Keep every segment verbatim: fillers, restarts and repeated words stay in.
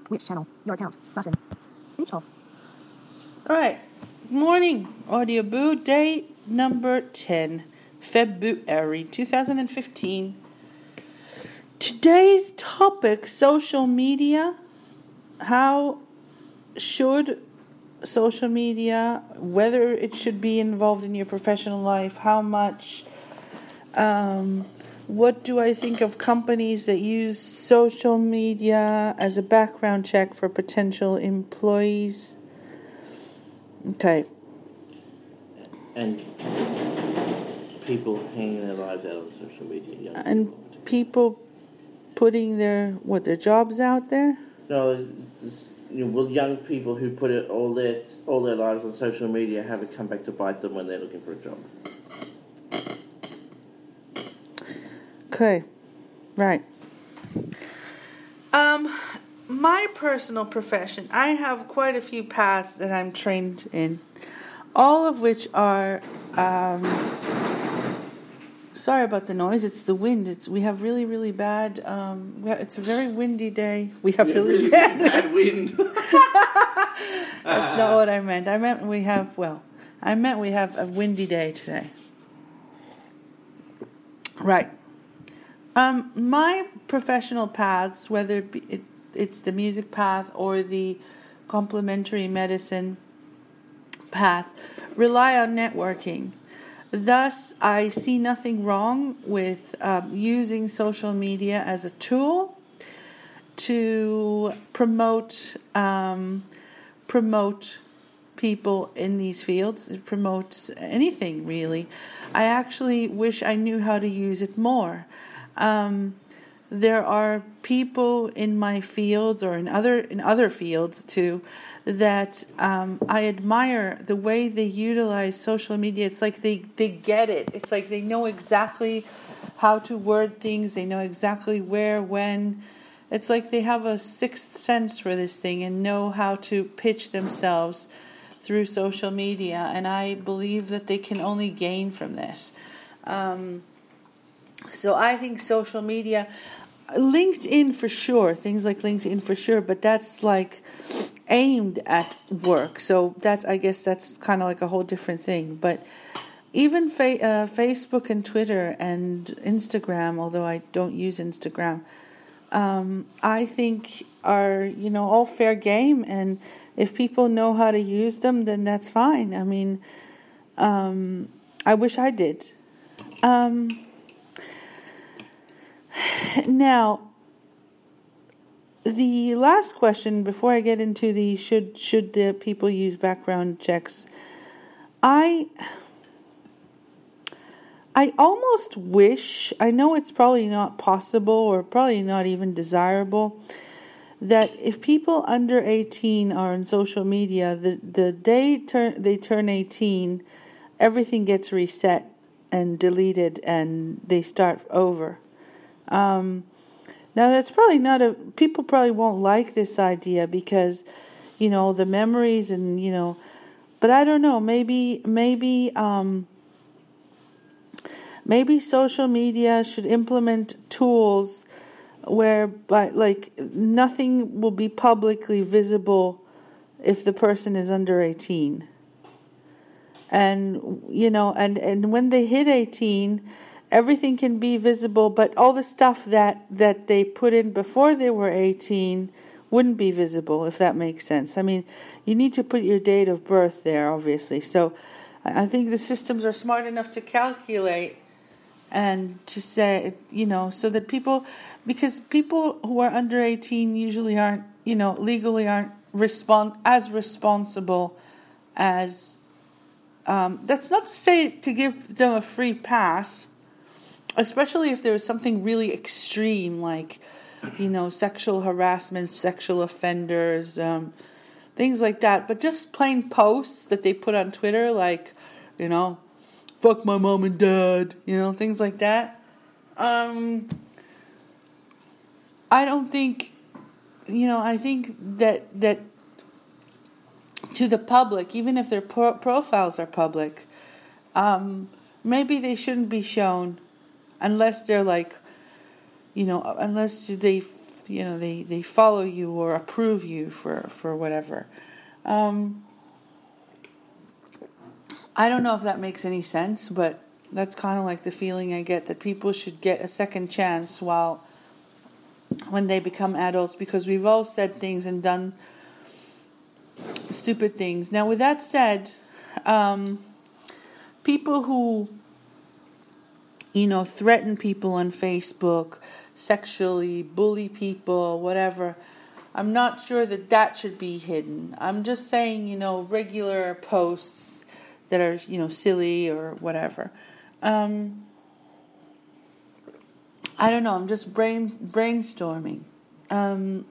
Which channel? Your account. Button. Speech off. All right. Good morning, Audio Boo. Day number ten, February twenty fifteen. Today's topic, social media. How should social media, whether it should be involved in your professional life, how much, um, what do I think of companies that use social media as a background check for potential employees? Okay. And people hanging their lives out on social media. Young And people putting their, what, their jobs out there? No, it's, you know, well, young people who put it, all their all their lives on social media have it come back to bite them when they're looking for a job. Okay, right. Um, my personal profession, I have quite a few paths that I'm trained in, all of which are, um, sorry about the noise, it's the wind. It's we have really, really bad, um, we have, it's a very windy day. We have Yeah, really, really bad, bad wind. That's not what I meant. I meant we have, well, I meant we have a windy day today. Right. Um, my professional paths, whether it be, it, it's the music path or the complementary medicine path, rely on networking. Thus, I see nothing wrong with um, using social media as a tool to promote um, promote people in these fields. It promotes anything, really. I actually wish I knew how to use it more. Um, there are people in my fields or in other in other fields too that um, I admire the way they utilize social media. It's like they, they get it. It's like they know exactly how to word things. They know exactly where, when. It's like they have a sixth sense for this thing and know how to pitch themselves through social media. And I believe that they can only gain from this. Um, so I think social media, LinkedIn for sure, things like LinkedIn for sure, but that's like aimed at work. So that's, I guess that's kind of like a whole different thing. But even fa- uh, Facebook and Twitter and Instagram, although I don't use Instagram, um, I think are, you know, all fair game. And if people know how to use them, then that's fine. I mean, um, I wish I did. Um, now, the last question before I get into the should should the people use background checks, I I almost wish, I know it's probably not possible or probably not even desirable, that if people under eighteen are on social media, the the day turn they turn eighteen, everything gets reset and deleted and they start over. Um, now that's probably not a, people probably won't like this idea because, you know, the memories and, you know, but I don't know, maybe, maybe, um, maybe social media should implement tools whereby, like, nothing will be publicly visible if the person is under eighteen. And, you know, and, and when they hit eighteen, everything can be visible, but all the stuff that, that they put in before they were eighteen wouldn't be visible, if that makes sense. I mean, you need to put your date of birth there, obviously. So I think the systems are smart enough to calculate and to say, you know, so that people, because people who are under eighteen usually aren't, you know, legally aren't respond as responsible as, um, that's not to say to give them a free pass, especially if there was something really extreme, like, you know, sexual harassment, sexual offenders, um, things like that. But just plain posts that they put on Twitter, like, you know, fuck my mom and dad, you know, things like that. Um, I don't think, you know, I think that that to the public, even if their pro- profiles are public, um, maybe they shouldn't be shown unless they're like, you know, unless they you know, they, they follow you or approve you for, for whatever. Um, I don't know if that makes any sense, but that's kind of like the feeling I get, that people should get a second chance while when they become adults, because we've all said things and done stupid things. Now, with that said, um, people who, you know, threaten people on Facebook, sexually bully people, whatever, I'm not sure that that should be hidden. I'm just saying, you know, regular posts that are, you know, silly or whatever. Um, I don't know. I'm just brain brainstorming. Um,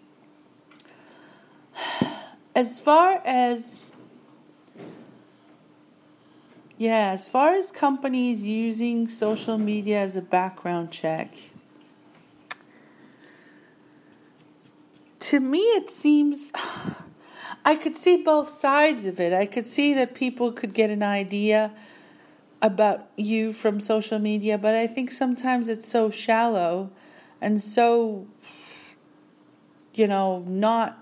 as far as yeah, as far as companies using social media as a background check, to me it seems I could see both sides of it. I could see that people could get an idea about you from social media, but I think sometimes it's so shallow and so, you know, not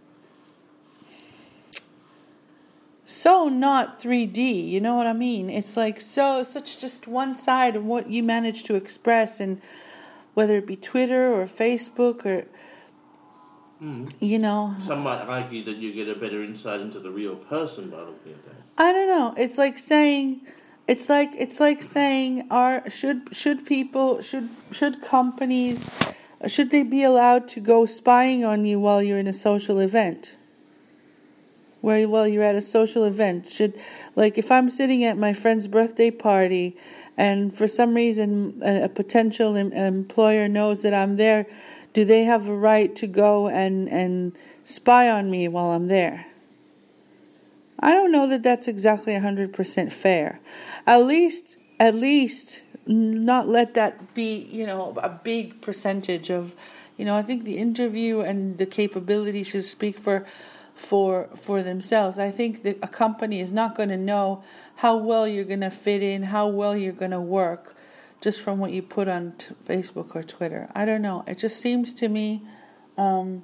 so not three D, you know what I mean? It's like so such just one side of what you manage to express, and whether it be Twitter or Facebook or mm. you know. Some might argue that you get a better insight into the real person by looking at that. I don't know. It's like saying It's like it's like saying, are should should people should should companies should they be allowed to go spying on you while you're in a social event? Where while you're at a social event, should like if I'm sitting at my friend's birthday party, and for some reason a, a potential em- employer knows that I'm there, do they have a right to go and and spy on me while I'm there? I don't know that that's exactly one hundred percent fair. At least, at least not let that be, you know, a big percentage of, you know, I think the interview and the capability should speak for for for themselves. I think that a company is not going to know how well you're going to fit in, how well you're going to work, just from what you put on t- Facebook or Twitter. I don't know. It just seems to me, um,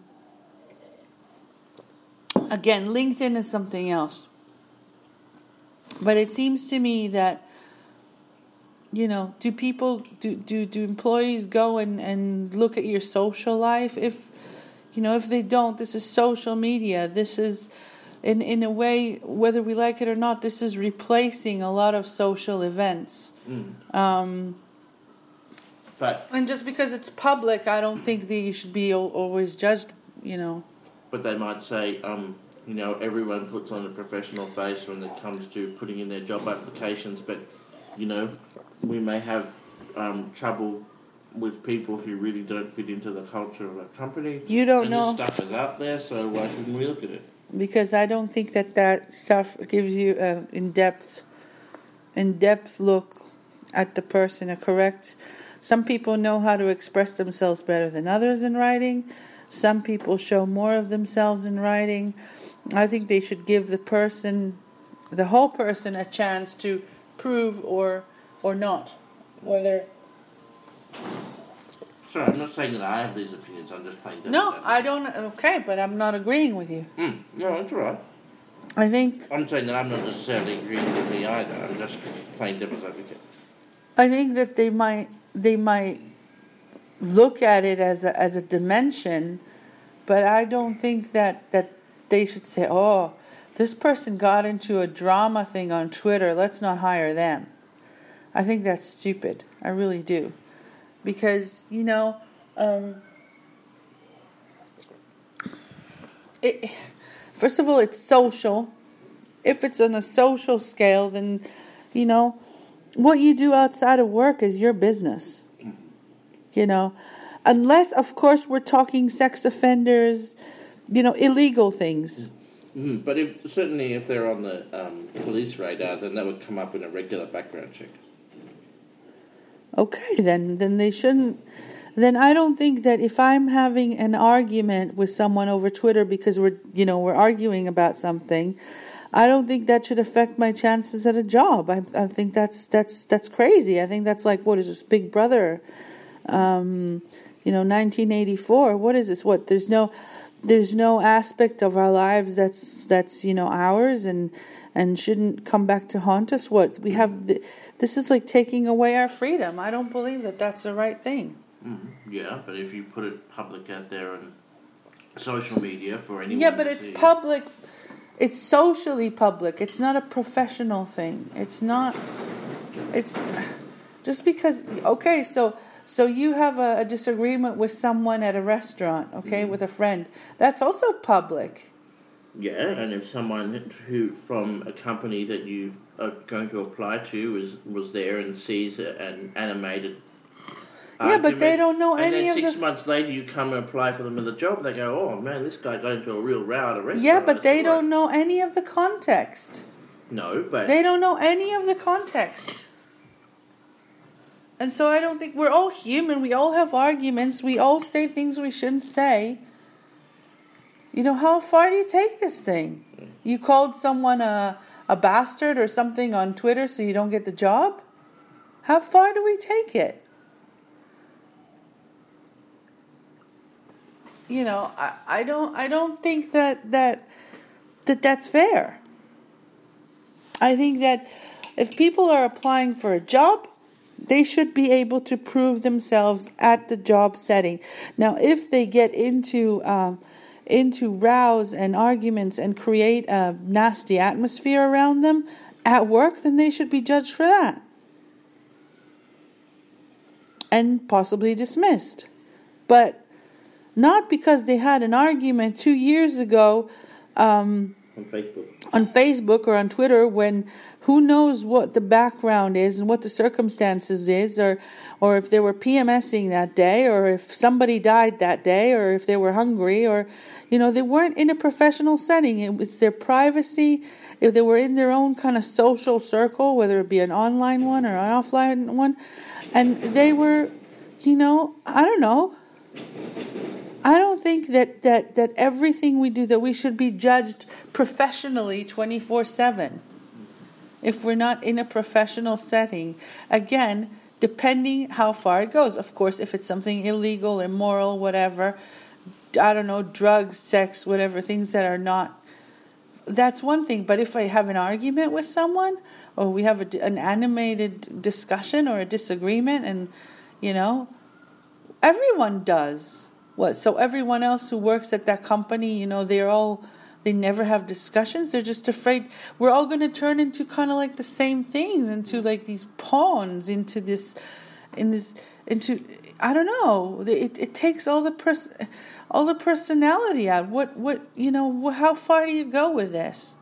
again, LinkedIn is something else. But it seems to me that, you know, do people, do, do, do employees go and, and look at your social life? If, you know, if they don't, this is social media. This is, in, in a way, whether we like it or not, this is replacing a lot of social events. Mm. Um, but, and just because it's public, I don't think that you should be always judged, you know. But they might say, um... you know, everyone puts on a professional face when it comes to putting in their job applications, but, you know, we may have um, trouble with people who really don't fit into the culture of a company. You don't and know. And this stuff is out there, so why shouldn't we look at it? Because I don't think that that stuff gives you an in-depth, in-depth look at the person, a correct. Some people know how to express themselves better than others in writing. Some people show more of themselves in writing. I think they should give the person, the whole person, a chance to prove or or not. Whether. Sorry, I'm not saying that I have these opinions. I'm just playing devil's No, advocate. I don't. Okay, but I'm not agreeing with you. Mm, no, that's all right. I think. I'm saying that I'm not necessarily agreeing with me either. I'm just playing devil's advocate. I think that they might they might look at it as a as a dimension, but I don't think that that. They should say, oh, this person got into a drama thing on Twitter, let's not hire them. I think that's stupid. I really do. Because, you know, um, it, first of all, it's social. If it's on a social scale, then, you know, what you do outside of work is your business. You know, unless, of course, we're talking sex offenders, you know, illegal things. Mm-hmm. But if, certainly if they're on the um, police radar, then that would come up in a regular background check. Okay, then then they shouldn't. Then I don't think that if I'm having an argument with someone over Twitter because we're, you know, we're arguing about something, I don't think that should affect my chances at a job. I, I think that's that's that's crazy. I think that's like, what is this, Big Brother? Um, you know, nineteen eighty-four. What is this? What there's no, there's no aspect of our lives that's that's you know ours and and shouldn't come back to haunt us. What we have, the, this is like taking away our freedom. I don't believe that that's the right thing. Mm-hmm. Yeah, but if you put it public out there on social media for anyone, yeah, but to it's see, public. It's socially public. It's not a professional thing. It's not. It's just because. Okay, so so you have a, a disagreement with someone at a restaurant. Okay, mm-hmm. with a friend. That's also public. Yeah, and if someone who from a company that you are going to apply to was was there and sees an animated. Yeah, but they don't know and any of then the... six months later you come and apply for them in the job, they go, oh man, this guy got into a real row at a restaurant. Yeah, but they don't know any of the context. No, but... They don't know any of the context. And so I don't think... We're all human. We all have arguments. We all say things we shouldn't say. You know, how far do you take this thing? You called someone a, a bastard or something on Twitter so you don't get the job? How far do we take it? You know, I, I don't I don't think that, that that that's fair. I think that if people are applying for a job, they should be able to prove themselves at the job setting. Now, if they get into um, into rows and arguments and create a nasty atmosphere around them at work, then they should be judged for that and possibly dismissed. But not because they had an argument two years ago um, on Facebook. on Facebook or on Twitter, when who knows what the background is and what the circumstances is, or or if they were PMSing that day, or if somebody died that day, or if they were hungry, or you know, they weren't in a professional setting. It was their privacy. If they were in their own kind of social circle, whether it be an online one or an offline one, and they were, you know, I don't know. I don't think that, that, that everything we do, that we should be judged professionally twenty-four seven. If we're not in a professional setting. Again, depending how far it goes. Of course, if it's something illegal, immoral, whatever, I don't know, drugs, sex, whatever, things that are not, that's one thing. But if I have an argument with someone, or we have a, an animated discussion or a disagreement, and, you know, everyone does. What? So everyone else who works at that company, you know, they're all, they never have discussions. They're just afraid we're all going to turn into kind of like the same things, into like these pawns, into this, in this, into, I don't know. It it takes all the pers- all the personality out. What what you know? How far do you go with this?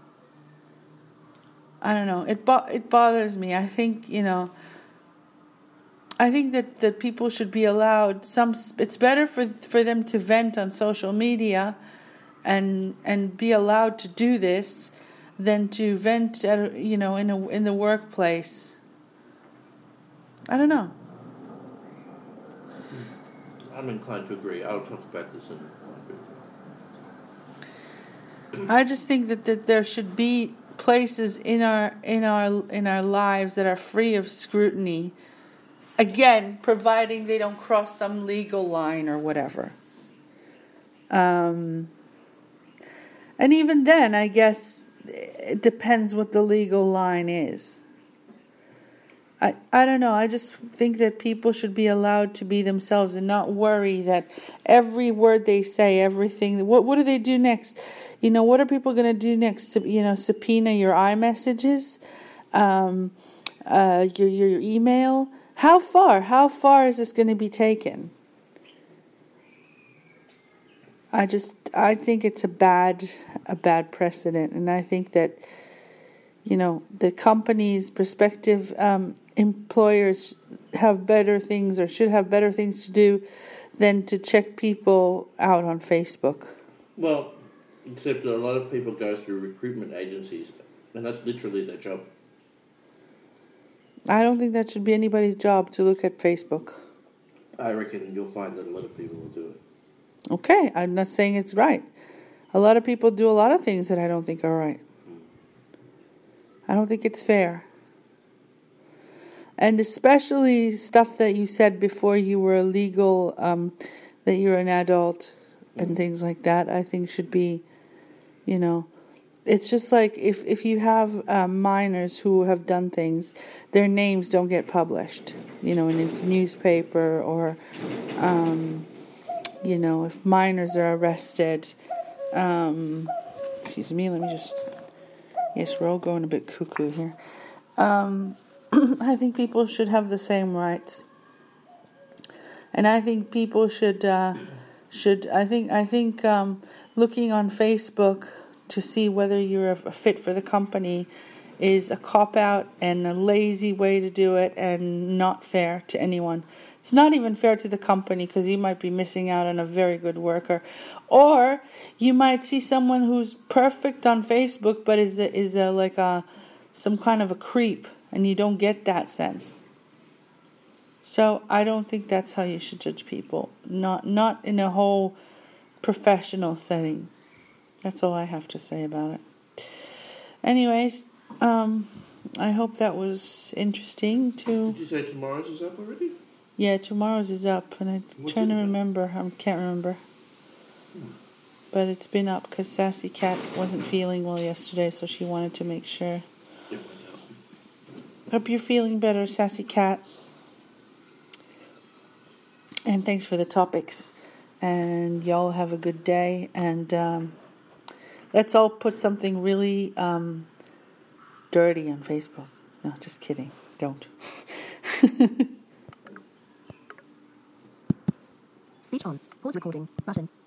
I don't know. It bo- it bothers me. I think you know. I think that, that people should be allowed some. It's better for for them to vent on social media, and and be allowed to do this, than to vent at, you know in a in the workplace. I don't know. I'm inclined to agree. I'll talk about this in. I just think that, that there should be places in our in our in our lives that are free of scrutiny. Again, providing they don't cross some legal line or whatever. Um, and even then, I guess it depends what the legal line is. I, I don't know. I just think that people should be allowed to be themselves and not worry that every word they say, everything. What what do they do next? You know, what are people going to do next? You know, subpoena your iMessages, um, uh, your your email. How far? How far is this going to be taken? I just, I think it's a bad, a bad precedent, and I think that, you know, the companies, prospective um, employers have better things, or should have better things to do than to check people out on Facebook. Well, except a lot of people go through recruitment agencies, and that's literally their job. I don't think that should be anybody's job to look at Facebook. I reckon you'll find that a lot of people will do it. Okay, I'm not saying it's right. A lot of people do a lot of things that I don't think are right. I don't think it's fair. And especially stuff that you said before you were legal, um, that you're an adult and things like that, I think should be, you know, it's just like if, if you have um, minors who have done things, their names don't get published, you know, in a newspaper or, um, you know, if minors are arrested. Um, excuse me, let me just, yes, we're all going a bit cuckoo here. Um, I think people should have the same rights. And I think people should, uh, should, I think, I think, um, looking on Facebook to see whether you're a fit for the company is a cop-out and a lazy way to do it and not fair to anyone. It's not even fair to the company because you might be missing out on a very good worker. Or you might see someone who's perfect on Facebook but is a, is a, like a some kind of a creep and you don't get that sense. So I don't think that's how you should judge people. Not not in a whole professional setting. That's all I have to say about it. Anyways, um, I hope that was interesting to... Did you say tomorrow's is up already? Yeah, tomorrow's is up, and I'm What's trying to it about? remember. I can't remember. Hmm. But it's been up because Sassy Cat wasn't feeling well yesterday, so she wanted to make sure. It went up. Hope you're feeling better, Sassy Cat. And thanks for the topics. And y'all have a good day. And um, let's all put something really um, dirty on Facebook. No, just kidding. Don't. Speech on. Pause recording. Button.